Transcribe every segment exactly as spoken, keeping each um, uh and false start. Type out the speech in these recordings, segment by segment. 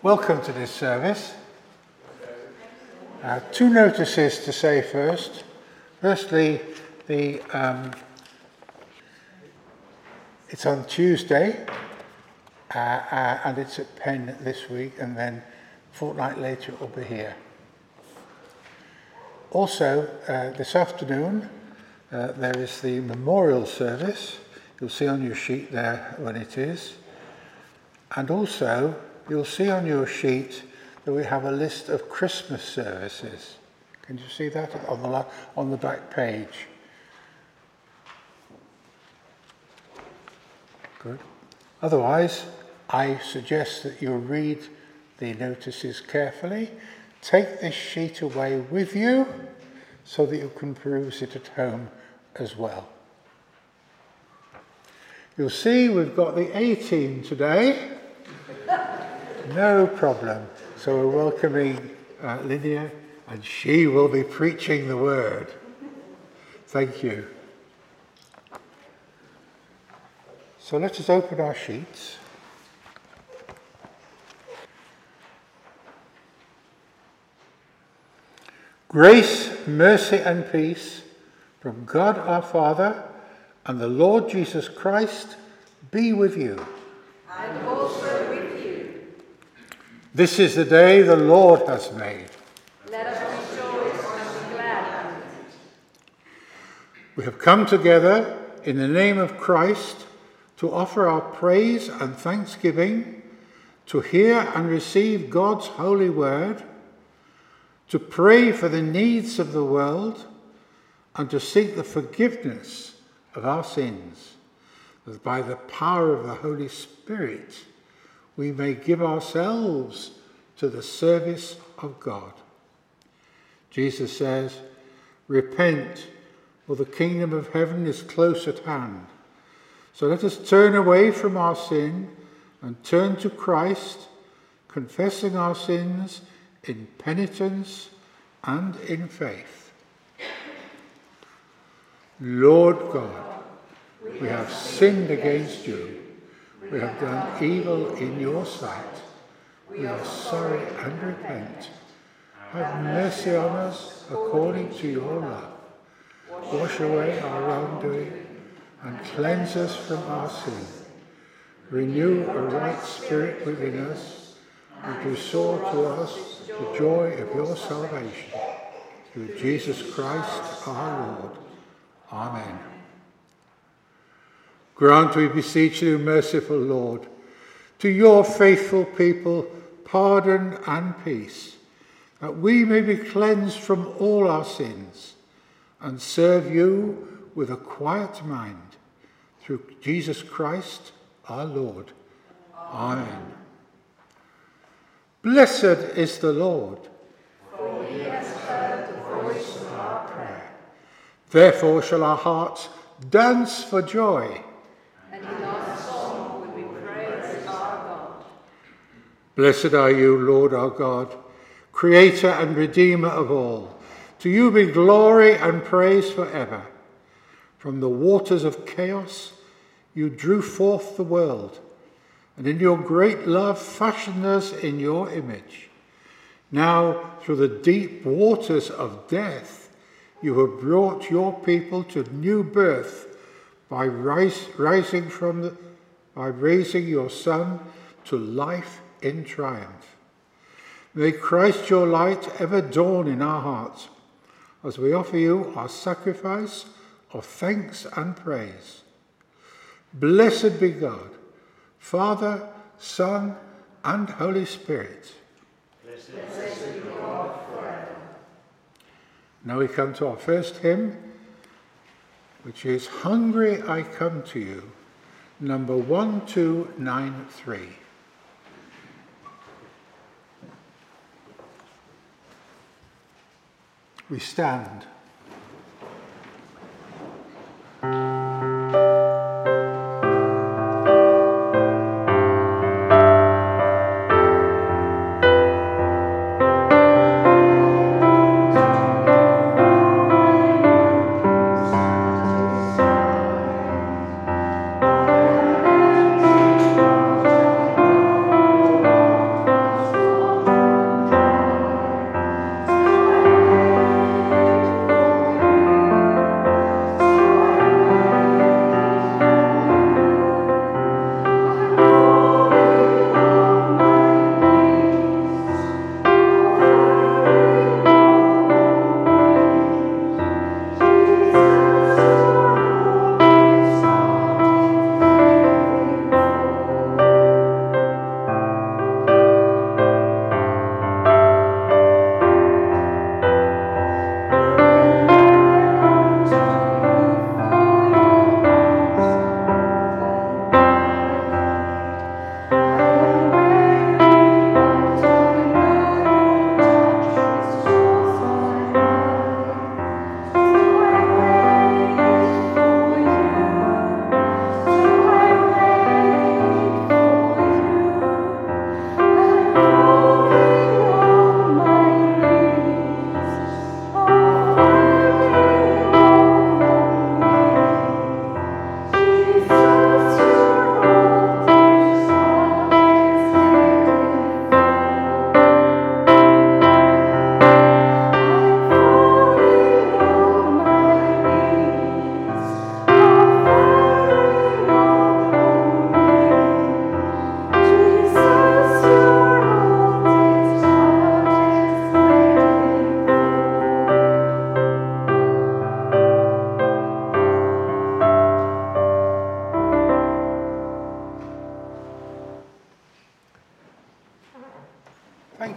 Welcome to this service. Uh, two notices to say first. Firstly, the um, it's on Tuesday, uh, uh, and it's at Penn this week, and then a fortnight later it will be here. Also, uh, this afternoon, uh, there is the memorial service. You'll see on your sheet there when it is. And also, you'll see on your sheet that we have a list of Christmas services. Can you see that on the, on the back page? Good. Otherwise, I suggest that you read the notices carefully. Take this sheet away with you so that you can peruse it at home as well. You'll see we've got the A team today. No problem. So we're welcoming uh, Lydia, and she will be preaching the word. Thank you. So let us open our sheets. Grace, mercy and peace from God our Father and the Lord Jesus Christ be with you. And also with you. This is the day the Lord has made. Let us rejoice and be glad in it. We have come together in the name of Christ to offer our praise and thanksgiving, to hear and receive God's holy word, to pray for the needs of the world, and to seek the forgiveness of our sins, that by the power of the Holy Spirit we may give ourselves to the service of God. Jesus says, "Repent, for the kingdom of heaven is close at hand." So let us turn away from our sin and turn to Christ, confessing our sins in penitence and in faith. Lord God, we have sinned against you. We have done evil in your sight. We are sorry and repent. Have mercy on us according to your love. Wash away our wrongdoing and cleanse us from our sin. Renew a right spirit within us and restore to us the joy of your salvation. Through Jesus Christ our Lord. Amen. Grant, we beseech you, merciful Lord, to your faithful people pardon and peace, that we may be cleansed from all our sins and serve you with a quiet mind, through Jesus Christ our Lord. Amen. Blessed is the Lord, For he has heard the voice of our prayer. Therefore shall our hearts dance for joy. And in our song will we praise our God. Blessed are you, Lord our God, Creator and Redeemer of all. To you be glory and praise forever. From the waters of chaos you drew forth the world, and in your great love fashioned us in your image. Now, through the deep waters of death, you have brought your people to new birth by rise, rising from the, by raising your Son to life in triumph. May Christ your light ever dawn in our hearts as we offer you our sacrifice of thanks and praise. Blessed be God, Father, Son, and Holy Spirit. Blessed be God forever. Now we come to our first hymn, which is Hungry I Come to You, number one two nine three. We stand.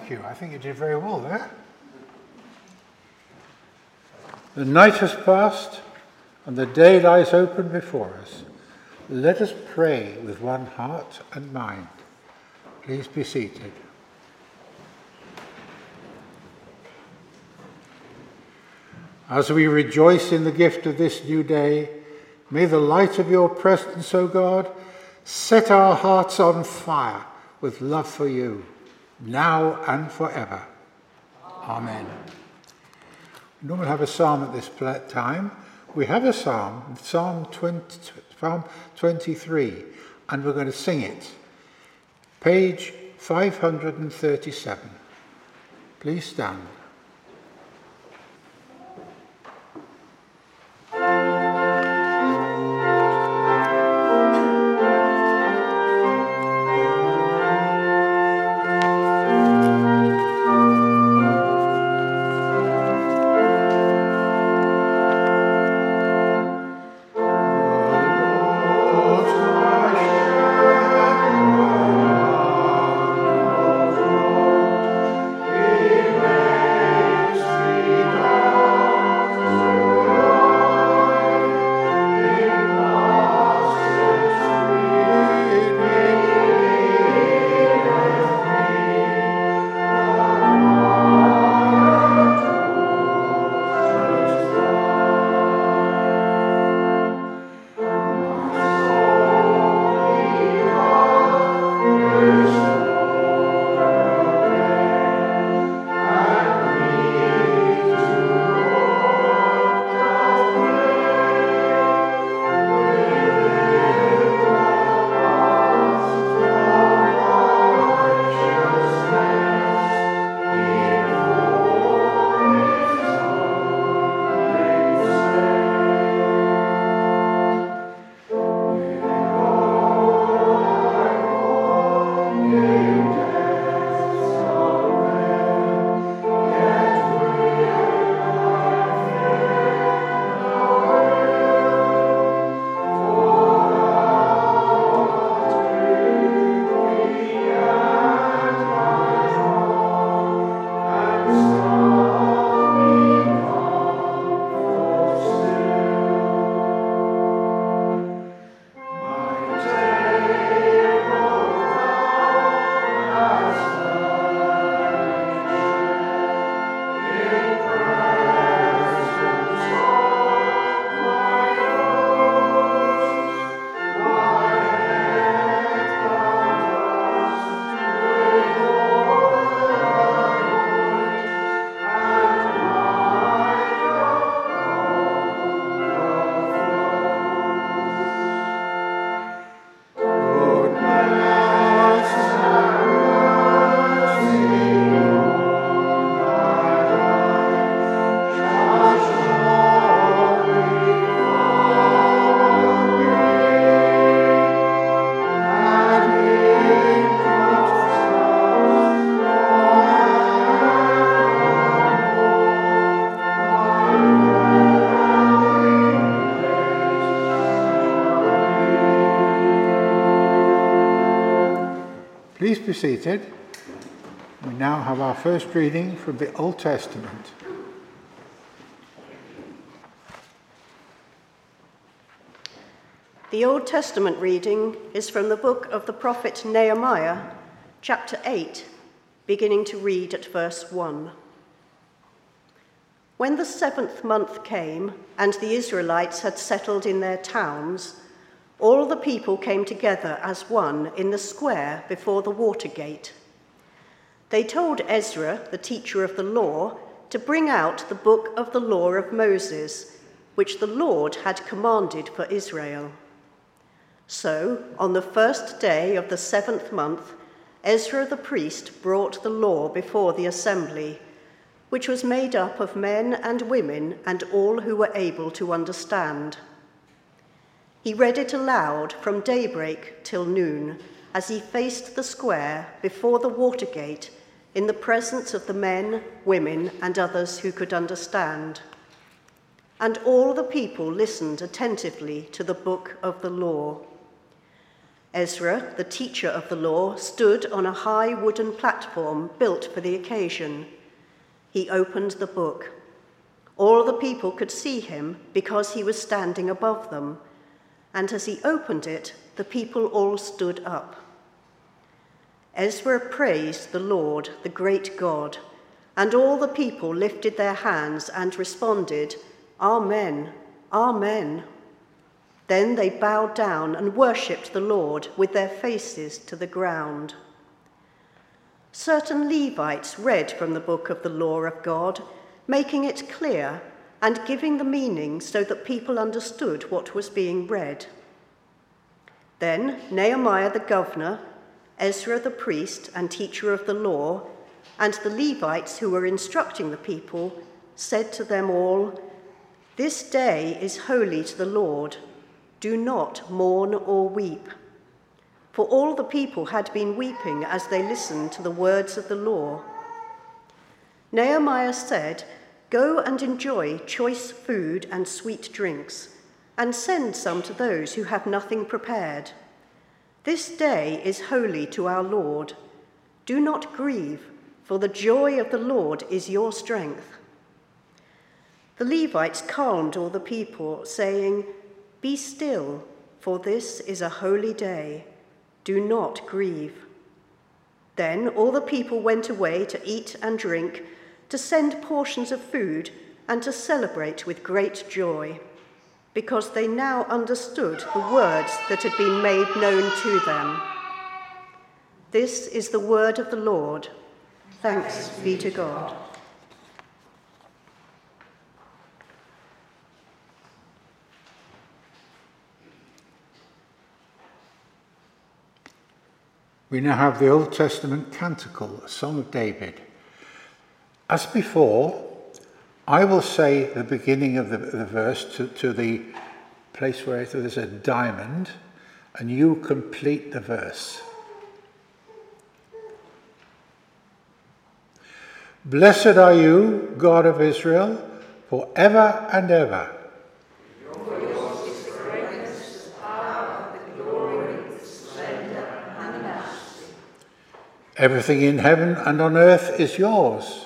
thank you. I think you did very well there. The night has passed and the day lies open before us. Let us pray with one heart and mind. Please be seated. As we rejoice in the gift of this new day, may the light of your presence, O God, set our hearts on fire with love for you, now and forever. Amen. We normally have a psalm at this time. We have a psalm, Psalm twenty, Psalm twenty-three, and we're going to sing it. Page five hundred thirty-seven. Please stand. Please be seated. We now have our first reading from the Old Testament. The Old Testament reading is from the book of the prophet Nehemiah, chapter eight, beginning to read at verse one. When the seventh month came and the Israelites had settled in their towns, all the people came together as one in the square before the water gate. They told Ezra, the teacher of the law, to bring out the book of the law of Moses, which the Lord had commanded for Israel. So, on the first day of the seventh month, Ezra the priest brought the law before the assembly, which was made up of men and women and all who were able to understand. He read it aloud from daybreak till noon, as he faced the square before the water gate in the presence of the men, women, and others who could understand. And all the people listened attentively to the book of the law. Ezra, the teacher of the law, stood on a high wooden platform built for the occasion. He opened the book. All the people could see him because he was standing above them, and as he opened it, the people all stood up. Ezra praised the Lord, the great God, and all the people lifted their hands and responded, "Amen, Amen." Then they bowed down and worshipped the Lord with their faces to the ground. Certain Levites read from the book of the law of God, making it clear and giving the meaning so that people understood what was being read. Then Nehemiah the governor, Ezra the priest and teacher of the law, and the Levites who were instructing the people said to them all, "This day is holy to the Lord. Do not mourn or weep." For all the people had been weeping as they listened to the words of the law. Nehemiah said, "Go and enjoy choice food and sweet drinks, and send some to those who have nothing prepared. This day is holy to our Lord. Do not grieve, for the joy of the Lord is your strength." The Levites calmed all the people, saying, "Be still, for this is a holy day. Do not grieve." Then all the people went away to eat and drink, to send portions of food, and to celebrate with great joy, because they now understood the words that had been made known to them. This is the word of the Lord. Thanks be to God. We now have the Old Testament canticle, a Song of David. As before, I will say the beginning of the, the verse to, to the place where there's a diamond, and you complete the verse. Blessed are you, God of Israel, forever and ever. For yours is the greatness, the power, the glory, the splendor, and the majesty. Everything in heaven and on earth is yours.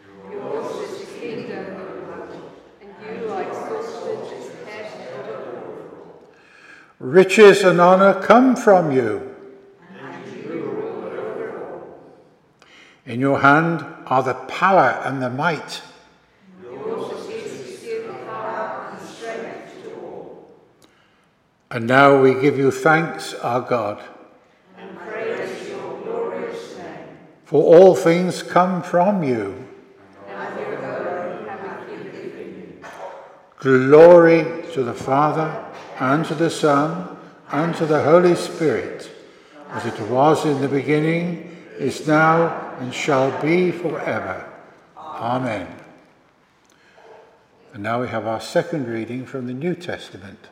Riches and honour come from you. And you rule over all. In your hand are the power and the might. Yours is the power and strength to all. And now we give you thanks, our God. And praise your glorious name. For all things come from you. And your own have we given you. Glory to the Father, and to the Son, and to the Holy Spirit, as it was in the beginning, is now, and shall be forever. Amen. And now we have our second reading from the New Testament.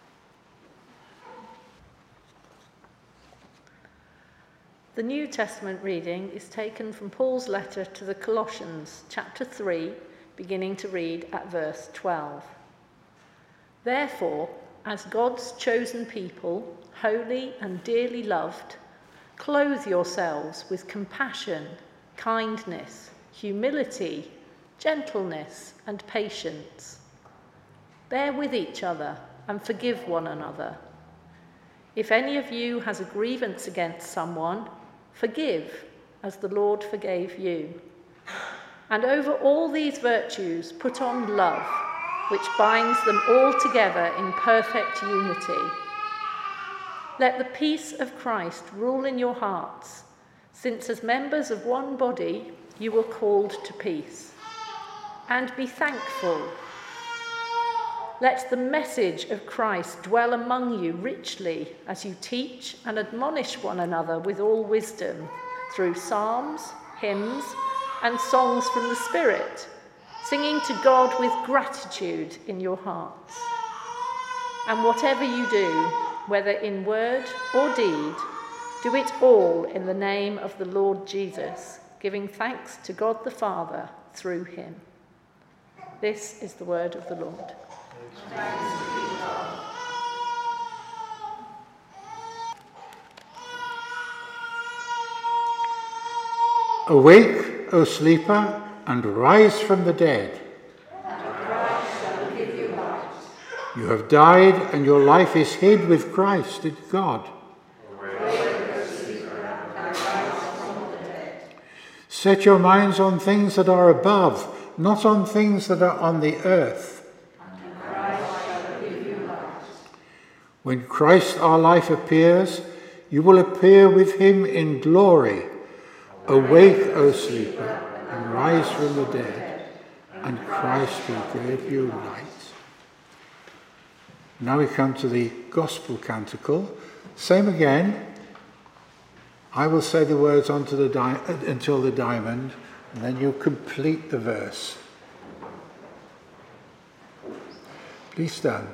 The New Testament reading is taken from Paul's letter to the Colossians, chapter three, beginning to read at verse twelve. Therefore, as God's chosen people, holy and dearly loved, clothe yourselves with compassion, kindness, humility, gentleness, and patience. Bear with each other and forgive one another. If any of you has a grievance against someone, forgive as the Lord forgave you. And over all these virtues, put on love, which binds them all together in perfect unity. Let the peace of Christ rule in your hearts, since as members of one body you were called to peace. And be thankful. Let the message of Christ dwell among you richly as you teach and admonish one another with all wisdom through psalms, hymns, and songs from the Spirit, singing to God with gratitude in your hearts. And whatever you do, whether in word or deed, do it all in the name of the Lord Jesus, giving thanks to God the Father through him. This is the word of the Lord. Thanks be to God. Awake, O sleeper, and rise from the dead. You have died, and your life is hid with Christ in God. Set your minds on things that are above, not on things that are on the earth. When Christ our life appears, you will appear with him in glory. Awake, O sleeper, and rise from the dead, and Christ will give you light. Now we come to the Gospel Canticle. Same again. I will say the words onto the di- until the diamond, and then you complete the verse. Please stand.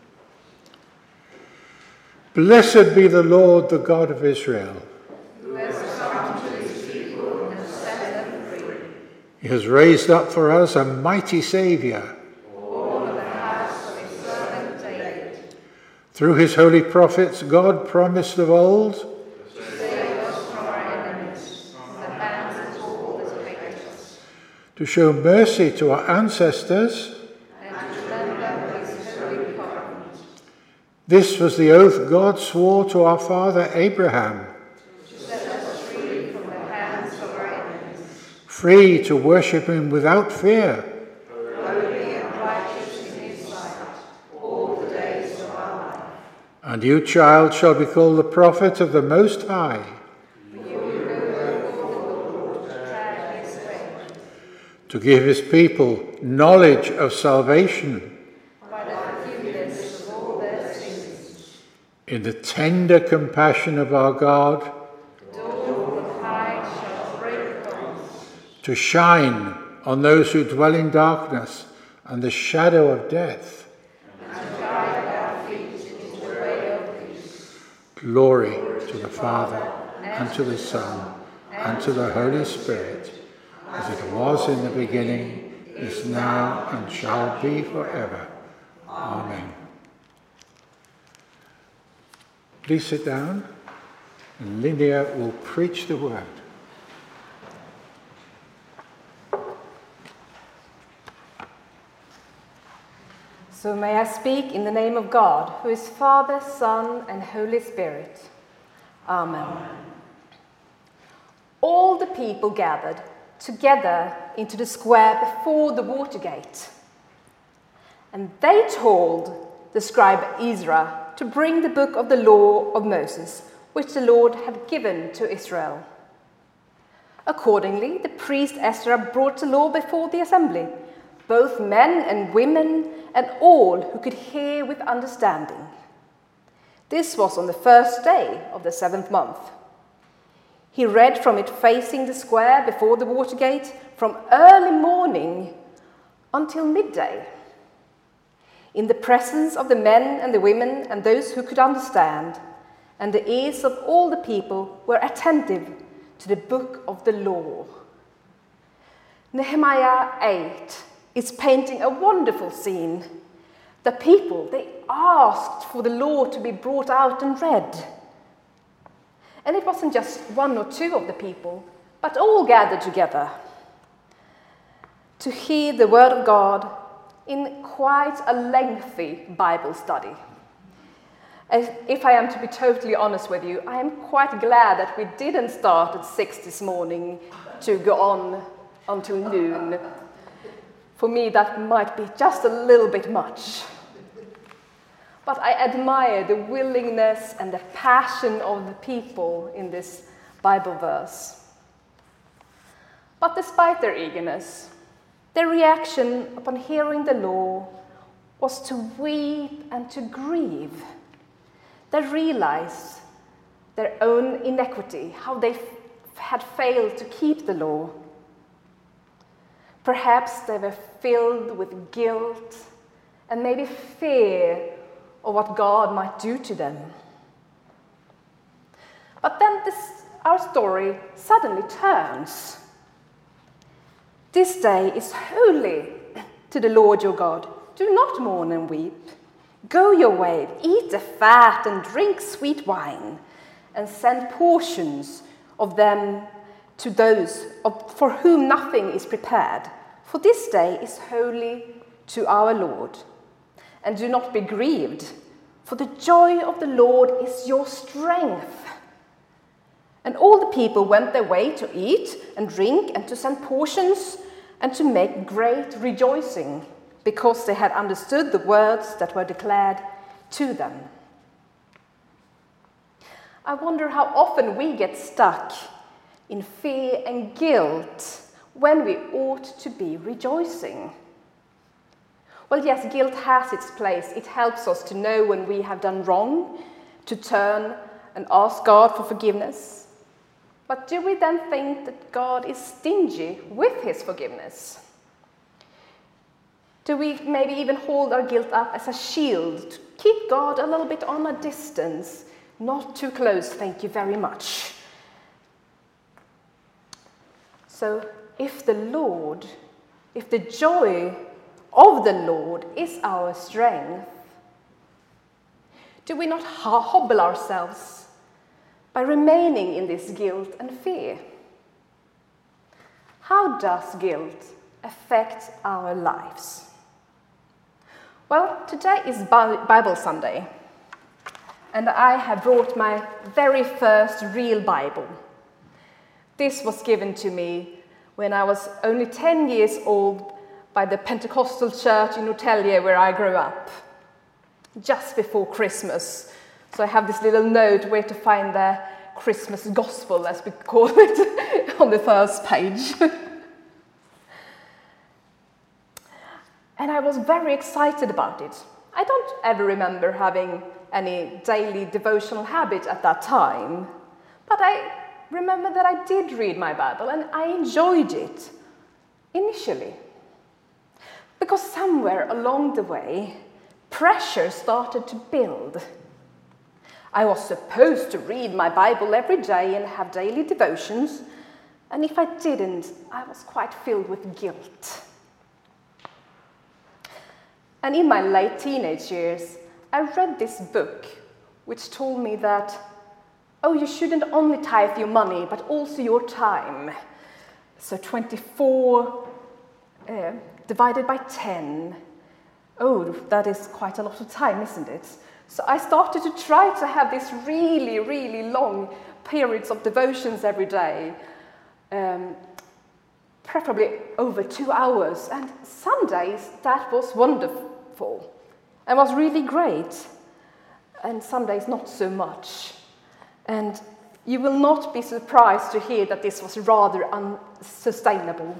Blessed be the Lord, the God of Israel. Who has come to his people and set them free. He has raised up for us a mighty Saviour. All of the house of his servant David. Through his holy prophets, God promised of old To save us from our enemies, from the hands of all that hate us, to show mercy to our ancestors. and to remember his holy covenant. This was the oath God swore to our father Abraham, To set us free from the hands of our enemies, free to worship him without fear. holy and righteous in his sight, all the days of our life. And you, child, shall be called the prophet of the Most High, For you will go before the Lord to tread his way, to give his people knowledge of salvation by the forgiveness of all their sins. in the tender compassion of our God, The dawn of high shall break upon us, to shine on those who dwell in darkness and the shadow of death. and to guide our feet into the way of peace. Glory to the Father, and to the Son, and to the Holy Spirit, as it was in the beginning, is now, and shall be forever. Amen. Please sit down, and Lydia will preach the word. So may I speak in the name of God, who is Father, Son, and Holy Spirit. Amen. All the people gathered together into the square before the water gate. And they told the scribe Ezra to bring the book of the law of Moses, which the Lord had given to Israel. Accordingly, the priest Ezra brought the law before the assembly, both men and women, and all who could hear with understanding. This was on the first day of the seventh month. He read from it facing the square before the water gate from early morning until midday, in the presence of the men and the women and those who could understand, and the ears of all the people were attentive to the book of the law. Nehemiah eight is painting a wonderful scene. The people, they asked for the law to be brought out and read. And it wasn't just one or two of the people, but all gathered together to hear the word of God in quite a lengthy Bible study. And if I am to be totally honest with you, I am quite glad that we didn't start at six this morning to go on until noon. For me, that might be just a little bit much. But I admire the willingness and the passion of the people in this Bible verse. But despite their eagerness, their reaction upon hearing the law was to weep and to grieve. They realized their own inequity, how they f- had failed to keep the law. Perhaps they were filled with guilt and maybe fear of what God might do to them. But then this, our story suddenly turns. This day is holy to the Lord your God. Do not mourn and weep. Go your way, eat the fat and drink sweet wine, and send portions of them to those of, for whom nothing is prepared. For this day is holy to our Lord. And do not be grieved, for the joy of the Lord is your strength. And all the people went their way to eat and drink and to send portions and to make great rejoicing, because they had understood the words that were declared to them. I wonder how often we get stuck in fear and guilt when we ought to be rejoicing. Well, yes, guilt has its place. It helps us to know when we have done wrong, to turn and ask God for forgiveness. But do we then think that God is stingy with his forgiveness? Do we maybe even hold our guilt up as a shield to keep God a little bit on a distance? Not too close, thank you very much. So if the Lord, if the joy of the Lord is our strength, do we not hobble ourselves by remaining in this guilt and fear? How does guilt affect our lives? Well, today is Bible Sunday, and I have brought my very first real Bible. This was given to me when I was only ten years old by the Pentecostal church in Norrtälje, where I grew up, just before Christmas. So I have this little note where to find the Christmas gospel, as we call it, on the first page. And I was very excited about it. I don't ever remember having any daily devotional habit at that time, but I remember that I did read my Bible and I enjoyed it initially. Because somewhere along the way, pressure started to build. I was supposed to read my Bible every day and have daily devotions, and if I didn't, I was quite filled with guilt. And in my late teenage years, I read this book which told me that, oh, you shouldn't only tithe your money, but also your time. So twenty-four uh, divided by ten. Oh, that is quite a lot of time, isn't it? So I started to try to have this really, really long periods of devotions every day, um, preferably over two hours. And some days that was wonderful and was really great, and some days not so much. And you will not be surprised to hear that this was rather unsustainable.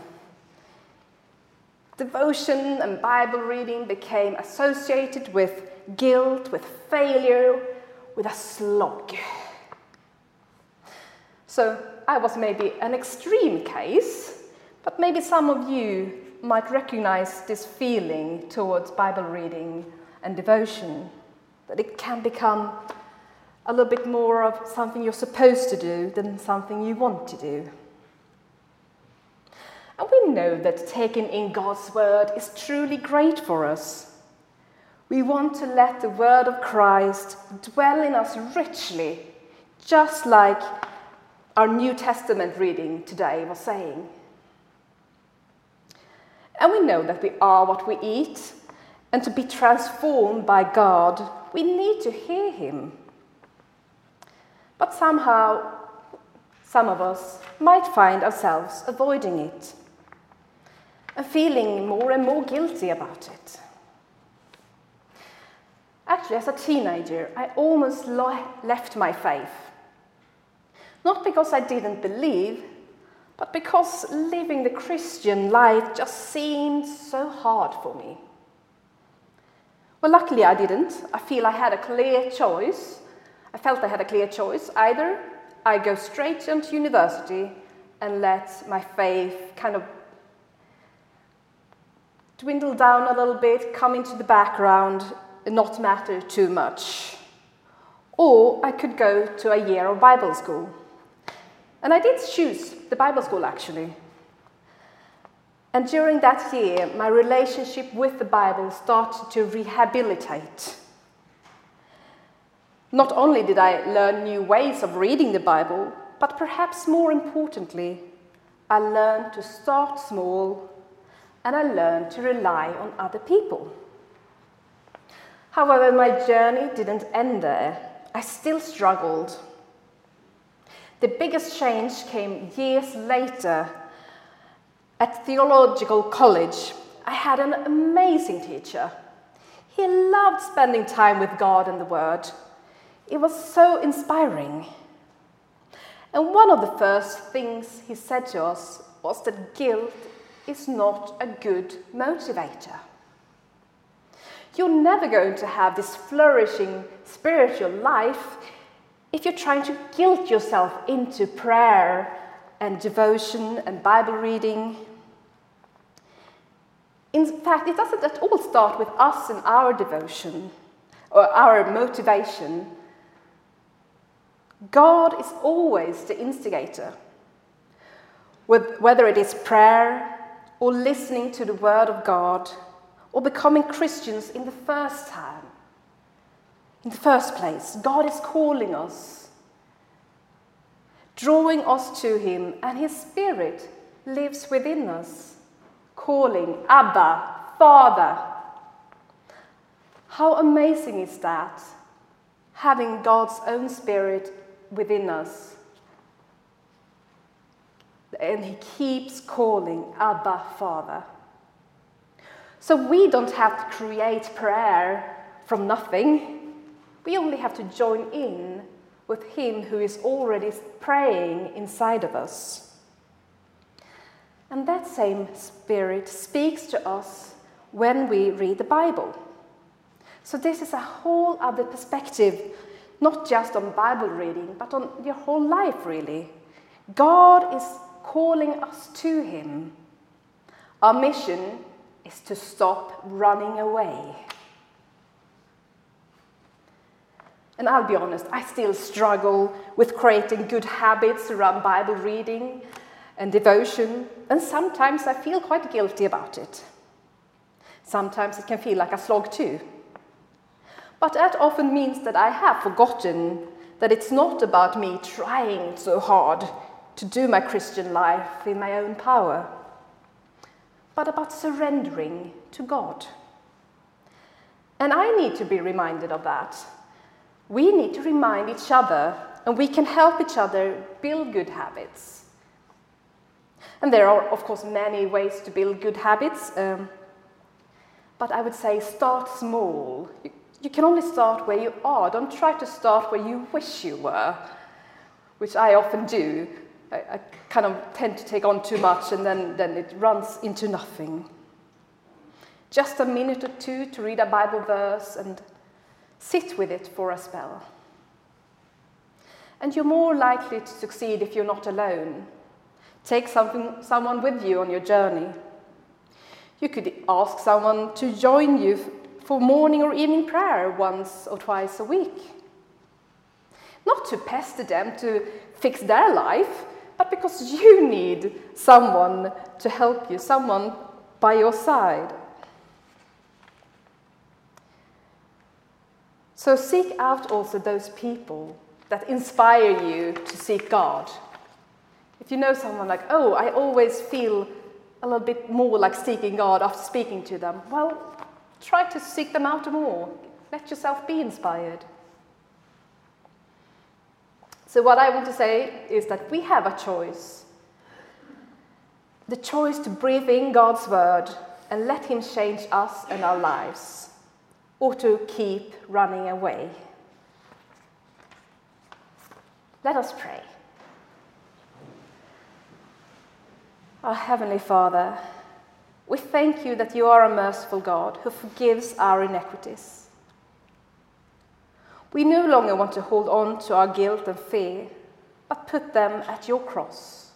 Devotion and Bible reading became associated with guilt, with failure, with a slog. So I was maybe an extreme case, but maybe some of you might recognize this feeling towards Bible reading and devotion, that it can become a little bit more of something you're supposed to do than something you want to do. And we know that taking in God's word is truly great for us. We want to let the word of Christ dwell in us richly, just like our New Testament reading today was saying. And we know that we are what we eat, and to be transformed by God, we need to hear him. But somehow, some of us might find ourselves avoiding it and feeling more and more guilty about it. Actually, as a teenager, I almost left my faith. Not because I didn't believe, but because living the Christian life just seemed so hard for me. Well, luckily I didn't. I feel I had a clear choice. I felt I had a clear choice. Either I go straight into university and let my faith kind of dwindle down a little bit, come into the background, and not matter too much. Or I could go to a year of Bible school. And I did choose the Bible school, actually. And during that year, my relationship with the Bible started to rehabilitate. Not only did I learn new ways of reading the Bible, but perhaps more importantly, I learned to start small and I learned to rely on other people. However, my journey didn't end there. I still struggled. The biggest change came years later. At theological college, I had an amazing teacher. He loved spending time with God and the Word. It was so inspiring. And one of the first things he said to us was that guilt is not a good motivator. You're never going to have this flourishing spiritual life if you're trying to guilt yourself into prayer and devotion and Bible reading. In fact, it doesn't at all start with us and our devotion or our motivation. God is always the instigator. Whether it is prayer or listening to the Word of God or becoming Christians in the first time, in the first place, God is calling us, drawing us to Him, and His Spirit lives within us, calling, Abba, Father. How amazing is that, having God's own Spirit within us. And He keeps calling, Abba, Father. So we don't have to create prayer from nothing. We only have to join in with Him who is already praying inside of us. And that same Spirit speaks to us when we read the Bible. So this is a whole other perspective, not just on Bible reading, but on your whole life, really. God is calling us to Him. Our mission is to stop running away. And I'll be honest, I still struggle with creating good habits around Bible reading and devotion, and sometimes I feel quite guilty about it. Sometimes it can feel like a slog too. But that often means that I have forgotten that it's not about me trying so hard to do my Christian life in my own power, but about surrendering to God. And I need to be reminded of that. We need to remind each other, and we can help each other build good habits. And there are, of course, many ways to build good habits, um, but I would say start small. You, you can only start where you are. Don't try to start where you wish you were, which I often do. I, I kind of tend to take on too much, and then, then it runs into nothing. Just a minute or two to read a Bible verse and sit with it for a spell. And you're more likely to succeed if you're not alone. Take something, someone with you on your journey. You could ask someone to join you for morning or evening prayer once or twice a week. Not to pester them to fix their life, but because you need someone to help you, someone by your side. So seek out also those people that inspire you to seek God. If you know someone like, oh, I always feel a little bit more like seeking God after speaking to them, well, try to seek them out more. Let yourself be inspired. So what I want to say is that we have a choice. The choice to breathe in God's word and let Him change us and our lives, or to keep running away. Let us pray. Our Heavenly Father, we thank You that You are a merciful God who forgives our iniquities. We no longer want to hold on to our guilt and fear, but put them at Your cross.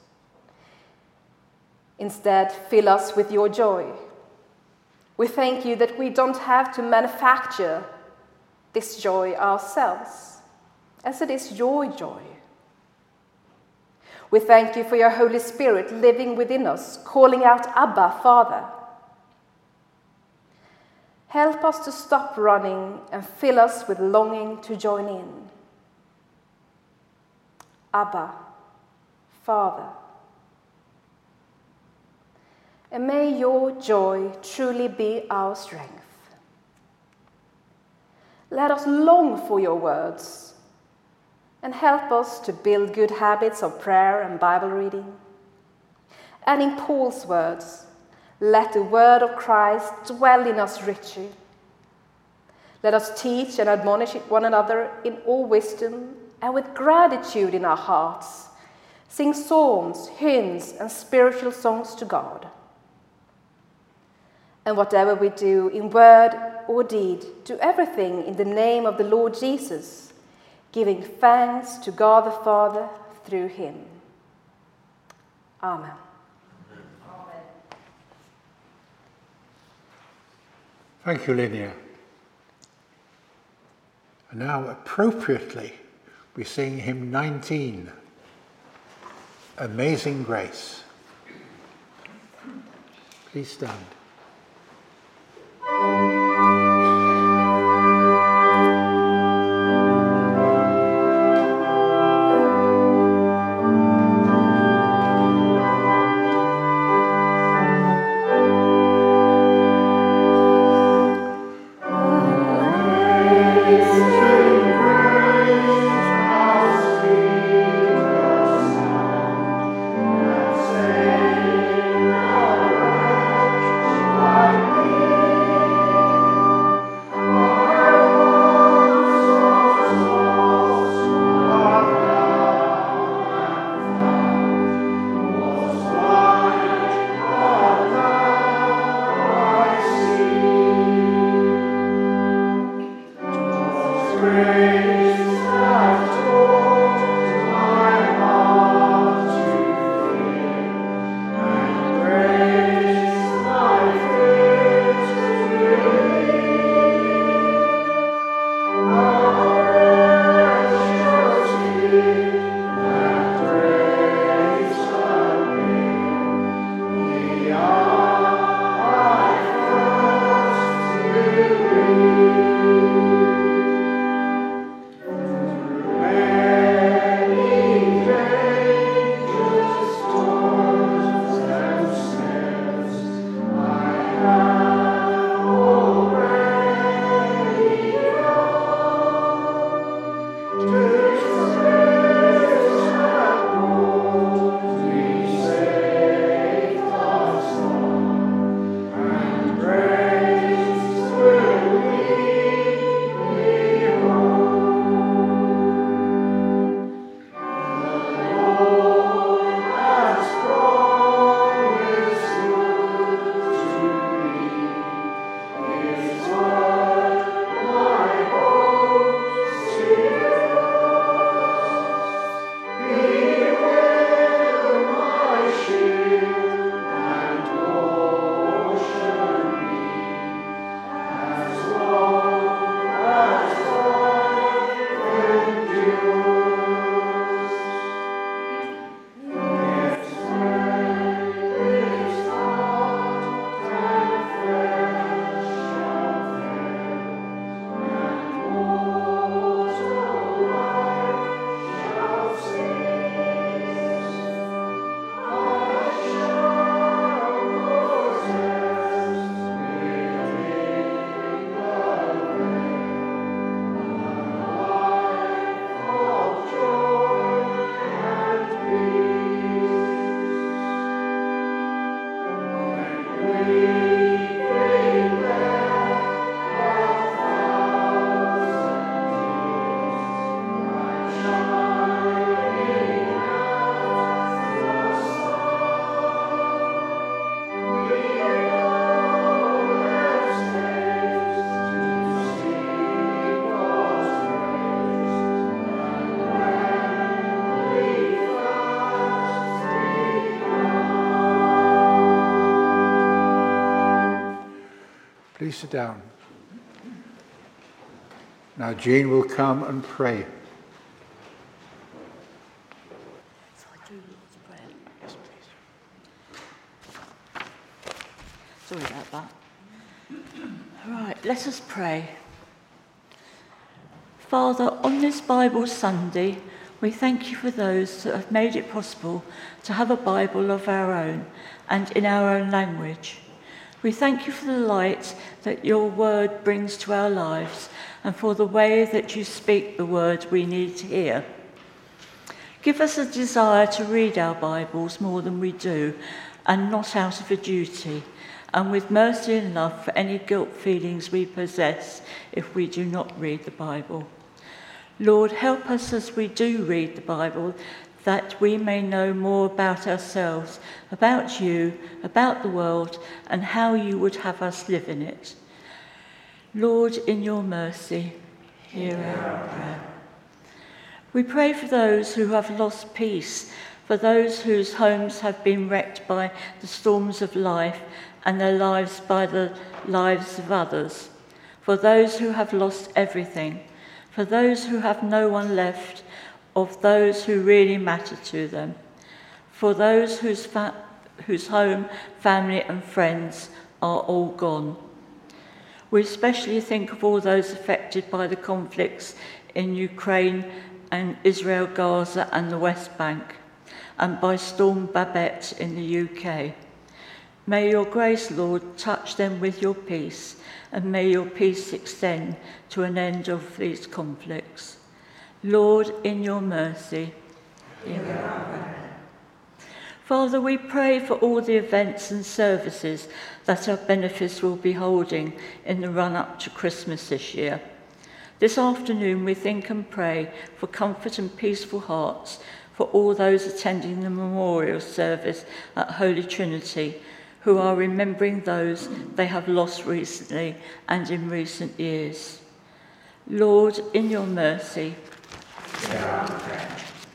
Instead, fill us with Your joy. We thank You that we don't have to manufacture this joy ourselves, as it is Your joy. We thank You for Your Holy Spirit living within us, calling out, Abba, Father. Help us to stop running and fill us with longing to join in. Abba, Father. And may your joy truly be our strength. Let us long for your words and help us to build good habits of prayer and Bible reading. And in Paul's words, let the word of Christ dwell in us richly. Let us teach and admonish one another in all wisdom and with gratitude in our hearts, sing psalms, hymns, and spiritual songs to God. And whatever we do in word or deed, do everything in the name of the Lord Jesus, giving thanks to God the Father through him. Amen. Amen. Thank you, Linnea. And now, appropriately, we sing hymn nineteen, Amazing Grace. Please stand. Please sit down. Now Jean will come and pray. So I do Lord's Prayer. Yes, please. Sorry about that. All right, let us pray. Father, on this Bible Sunday, We thank you for those that have made it possible to have a Bible of our own and in our own language. We thank you for the light that your word brings to our lives and for the way that you speak the word we need to hear. Give us a desire to read our Bibles more than we do, and not out of a duty, and with mercy and love for any guilt feelings we possess if we do not read the Bible. Lord, help us as we do read the Bible, that we may know more about ourselves, about you, about the world, and how you would have us live in it. Lord, in your mercy, hear our prayer. We pray for those who have lost peace, for those whose homes have been wrecked by the storms of life and their lives by the lives of others, for those who have lost everything, for those who have no one left of those who really matter to them, for those whose, fa- whose home, family and friends are all gone. We especially think of all those affected by the conflicts in Ukraine and Israel, Gaza and the West Bank, and by Storm Babette in the U K. May your grace, Lord, touch them with your peace, and may your peace extend to an end of these conflicts. Lord, in your mercy, hear our prayer. Father, we pray for all the events and services that our benefice will be holding in the run-up to Christmas this year. This afternoon we think and pray for comfort and peaceful hearts for all those attending the memorial service at Holy Trinity, who are remembering those they have lost recently and in recent years. Lord, in your mercy, hear our prayer.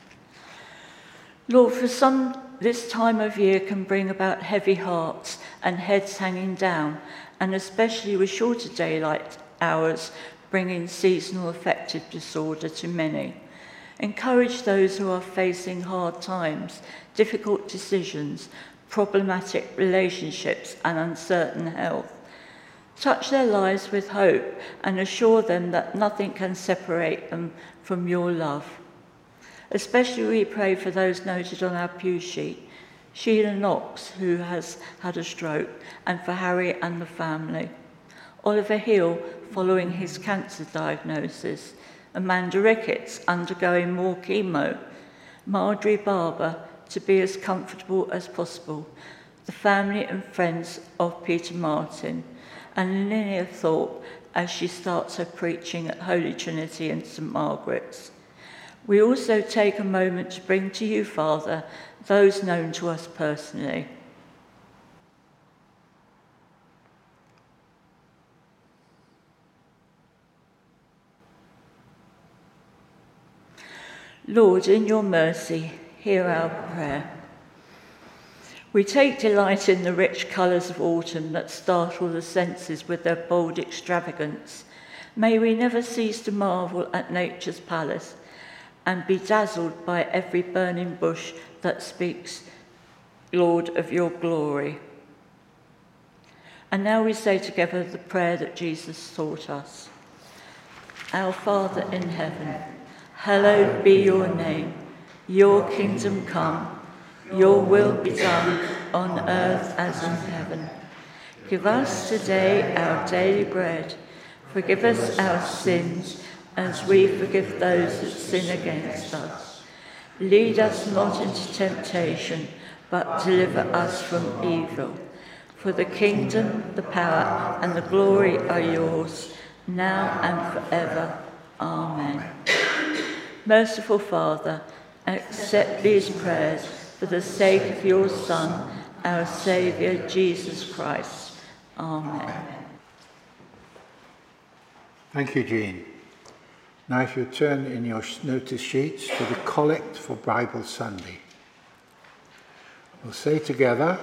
Lord, for some, this time of year can bring about heavy hearts and heads hanging down, and especially with shorter daylight hours, bringing seasonal affective disorder to many. Encourage those who are facing hard times, difficult decisions, problematic relationships and uncertain health. Touch their lives with hope and assure them that nothing can separate them from your love. Especially we pray for those noted on our pew sheet, Sheila Knox, who has had a stroke, and for Harry and the family. Oliver Hill, following his cancer diagnosis. Amanda Ricketts, undergoing more chemo. Marjorie Barber, to be as comfortable as possible. The family and friends of Peter Martin. And Linnea Thorpe, as she starts her preaching at Holy Trinity and St Margaret's. We also take a moment to bring to you, Father, those known to us personally. Lord, in your mercy, hear our prayer. We take delight in the rich colours of autumn that startle the senses with their bold extravagance. May we never cease to marvel at nature's palace and be dazzled by every burning bush that speaks, Lord, of your glory. And now we say together the prayer that Jesus taught us. Our Father in heaven, hallowed be your name. Your kingdom come. Your will be done on earth as in heaven. Give us today our daily bread. Forgive us our sins as we forgive those that sin against us. Lead us not into temptation, but deliver us from evil. For the kingdom, the power, and the glory are yours, now and forever. Amen. Merciful Father, accept these prayers for the sake of your Son, our Saviour, Jesus Christ. Amen. Thank you, Jean. Now if you turn in your notice sheets to the Collect for Bible Sunday. We'll say together,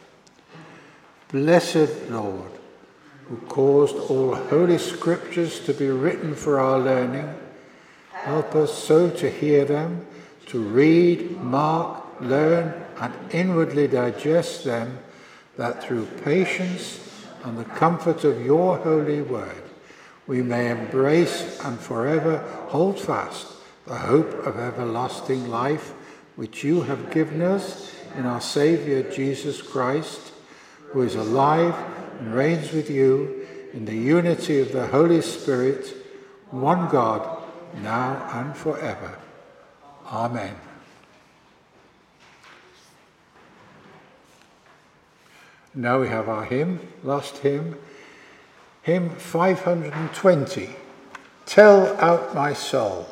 Blessed Lord, who caused all holy scriptures to be written for our learning, help us so to hear them, to read, mark, learn, and inwardly digest them, that through patience and the comfort of your holy word, we may embrace and forever hold fast the hope of everlasting life, which you have given us in our Saviour Jesus Christ, who is alive and reigns with you in the unity of the Holy Spirit, one God, now and forever. Amen. Now we have our hymn, last hymn, hymn five hundred twenty, Tell Out My Soul.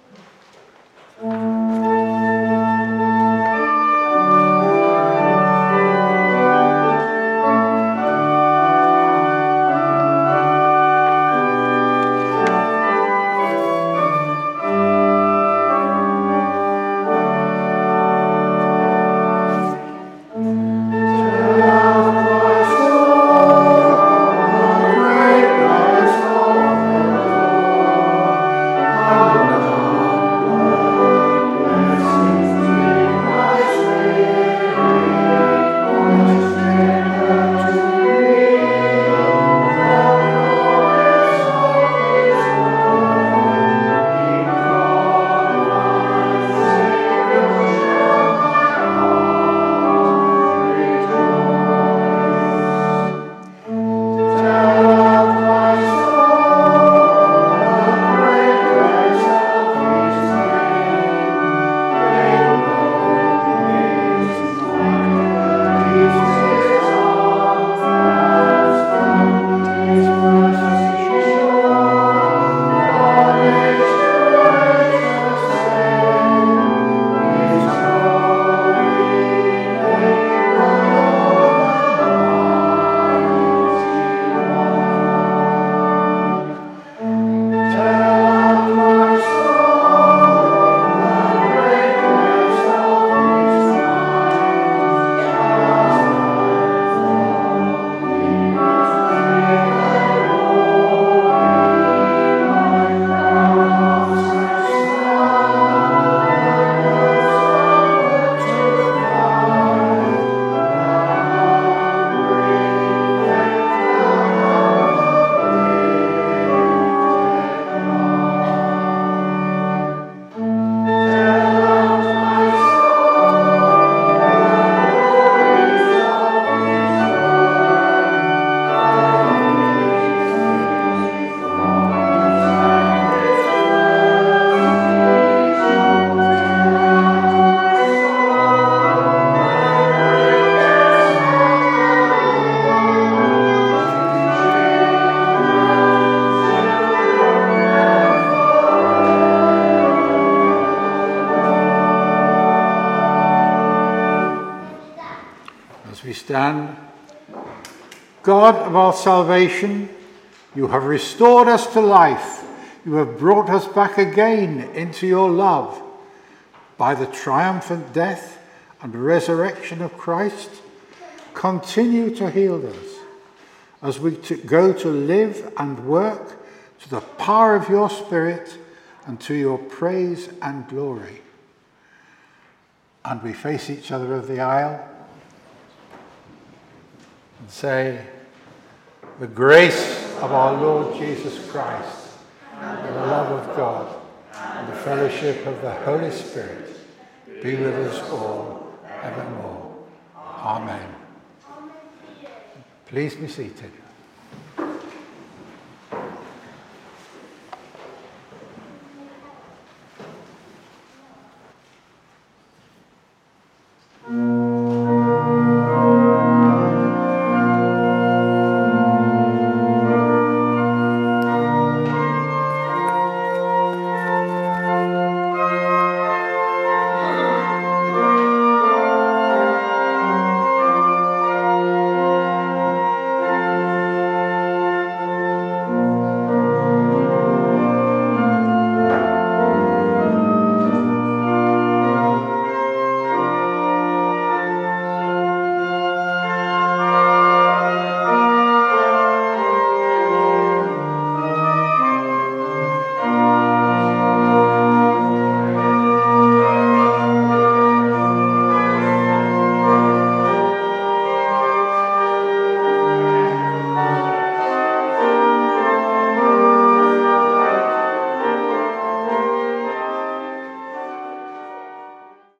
Stand. God of our salvation, you have restored us to life. You have brought us back again into your love. By the triumphant death and resurrection of Christ, continue to heal us as we to go to live and work to the power of your Spirit and to your praise and glory. And we face each other of the aisle and say, the grace of our Lord Jesus Christ, and the love of God, and the fellowship of the Holy Spirit be with us all evermore. Amen. Please be seated.